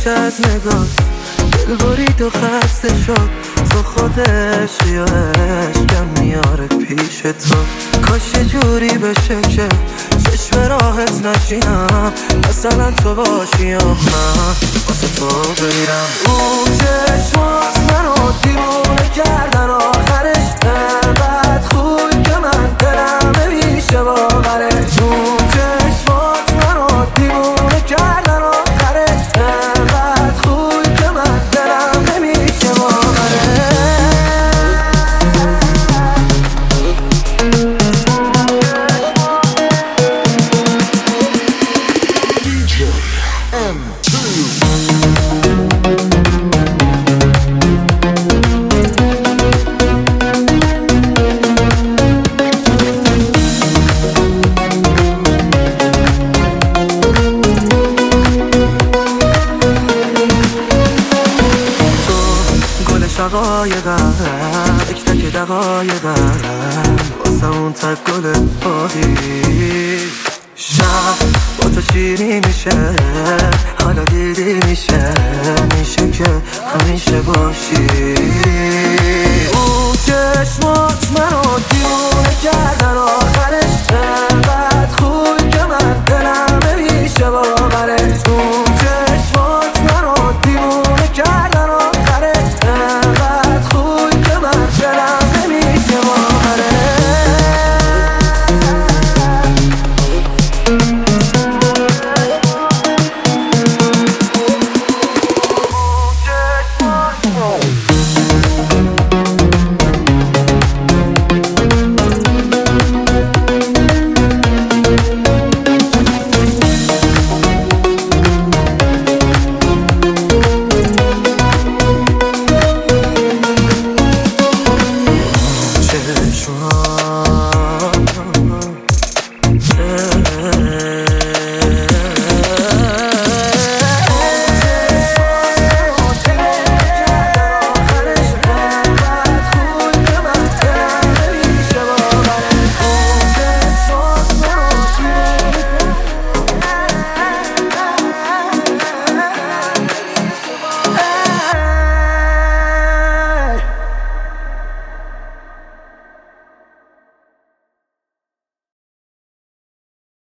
میشه از نگاه، دل برید و خسته شد. تو خودش یا عشقم میاره پیش تو. کاش یه جوری بشه که چشم راحت نشینم، مثلا تو باشی یا من واسه تو بمیرم. اون چشمات منو دیوونه کردن، آخرش انقدر خوب که من دلم نمیشه باورش. اون چشمات منو دیوونه کردن، آخرش انقدر خوب که من دلم نمیشه باورش. شقایقم تک تک دقایقم واسه اون تک گل پاهی. شب با تو شیری میشه، حالا دیدی میشه که همیشه باشی. اون چشمات منو دیوونه کردن، آخره